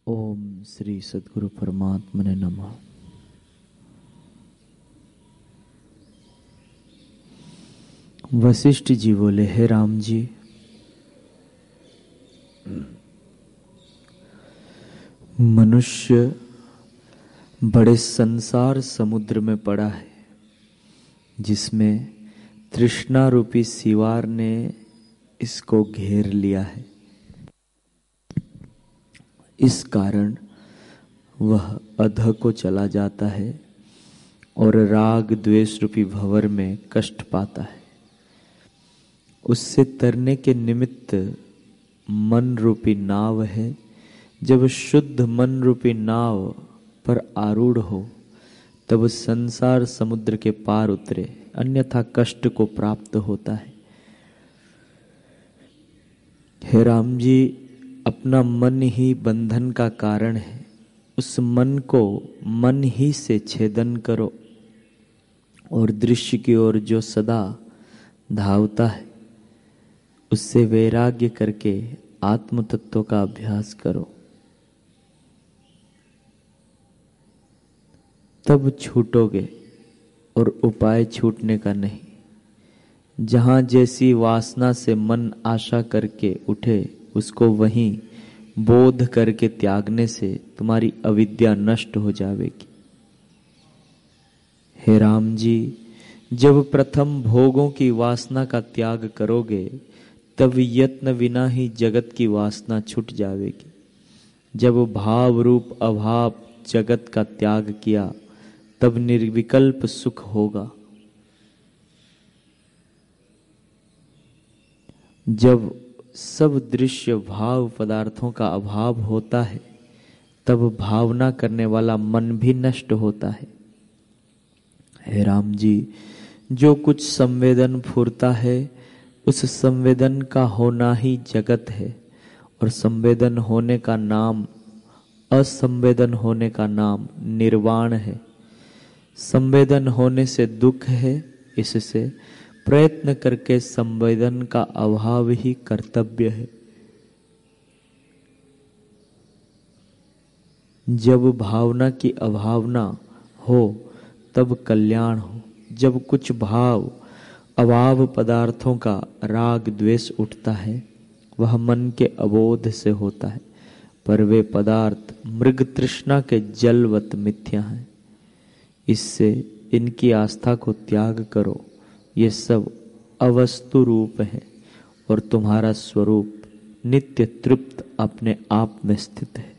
ओम श्री सद्गुरु परमात्मने नमः। वशिष्ठ जी बोले, हे राम जी, मनुष्य बड़े संसार समुद्र में पड़ा है जिसमें तृष्णा रूपी सिवार ने इसको घेर लिया है। इस कारण वह अधः को चला जाता है और राग द्वेष रूपी भंवर में कष्ट पाता है। उससे तरने के निमित्त मन रूपी नाव है। जब शुद्ध मन रूपी नाव पर आरूढ़ हो तब संसार समुद्र के पार उतरे, अन्यथा कष्ट को प्राप्त होता है। हे राम जी, अपना मन ही बंधन का कारण है। उस मन को मन ही से छेदन करो और दृश्य की ओर जो सदा धावता है उससे वैराग्य करके आत्म तत्व का अभ्यास करो, तब छूटोगे और उपाय छूटने का नहीं। जहां जैसी वासना से मन आशा करके उठे उसको वहीं बोध करके त्यागने से तुम्हारी अविद्या नष्ट हो जाएगी। हे राम जी, जब प्रथम भोगों की वासना का त्याग करोगे तब यत्न बिना ही जगत की वासना छूट जाएगी। जब भाव रूप अभाव जगत का त्याग किया तब निर्विकल्प सुख होगा। जब सब दृश्य भाव पदार्थों का अभाव होता है तब भावना करने वाला मन भी नष्ट होता है। हे राम जी, जो कुछ संवेदन फुरता है उस संवेदन का होना ही जगत है, और संवेदन होने का नाम असंवेदन होने का नाम निर्वाण है। संवेदन होने से दुख है, इससे प्रयत्न करके संवेदन का अभाव ही कर्तव्य है। जब भावना की अभावना हो तब कल्याण हो। जब कुछ भाव अभाव पदार्थों का राग द्वेष उठता है वह मन के अबोध से होता है, पर वे पदार्थ मृग तृष्णा के जलवत मिथ्या हैं। इससे इनकी आस्था को त्याग करो। ये सब अवस्तु रूप है और तुम्हारा स्वरूप नित्य तृप्त अपने आप में स्थित है।